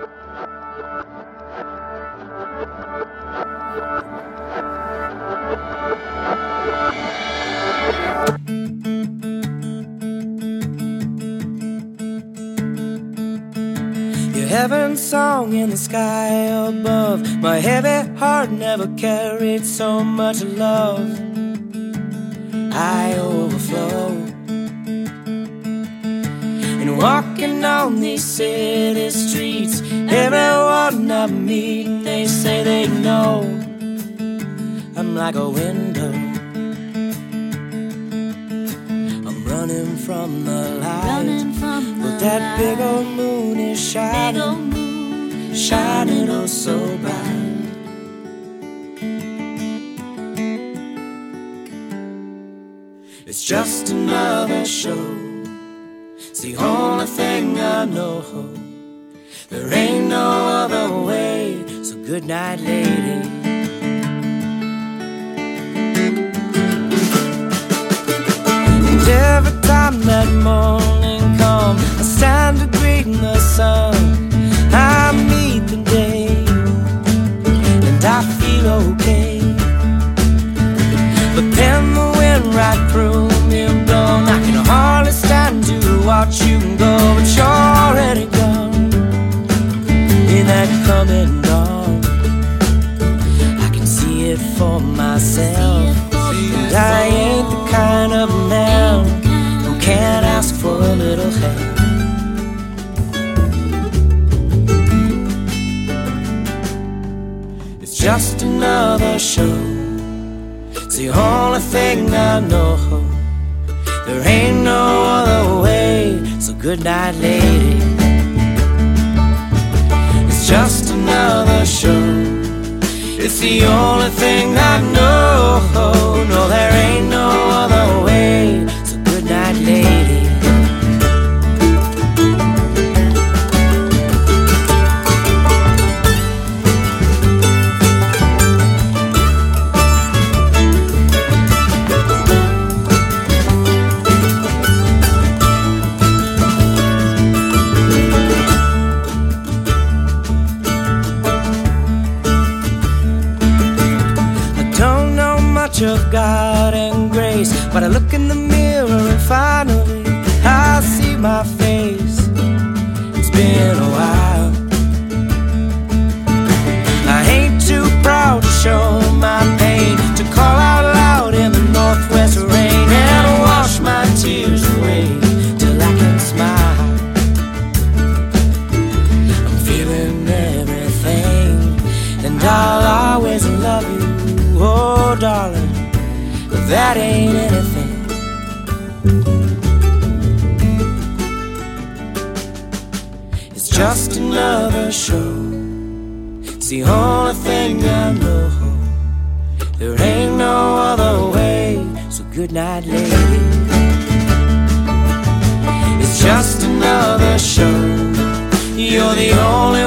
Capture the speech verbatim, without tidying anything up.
Heaven's song in the sky above. My heavy heart never carried so much love. I overflow. And walking on these city streets, everyone I meet, they say they know I'm like a window. I'm running from the light, running from the but that light. big old moon is shining, Big old moon, shining oh so bright. It's just another show. It's the only thing I know. There ain't no other way. So good night, lady. And every time that morning comes, I stand to greet the sun. I meet the day, and I feel okay. But then the wind right through me blown. I can hardly stand to watch you go, but you're already gone in that coming dawn. I can see it for myself, and I ain't the kind of man who can't ask for a little help. It's just another show. It's the only thing I know. There ain't no other way. So good night, lady. It's just another show. It's the only thing I know. No, there ain't no other way. So good night, lady. Of God and grace, but I look in the mirror and finally I see my face. It's been a while. I ain't too proud to show my pain, to call out loud in the northwest rain and wash my tears away till I can smile. I'm feeling everything, and I'll always love you. Oh, darling, but that ain't anything. It's just another show. It's the only thing I know. There ain't no other way. So good night, lady. It's just another show. You're the only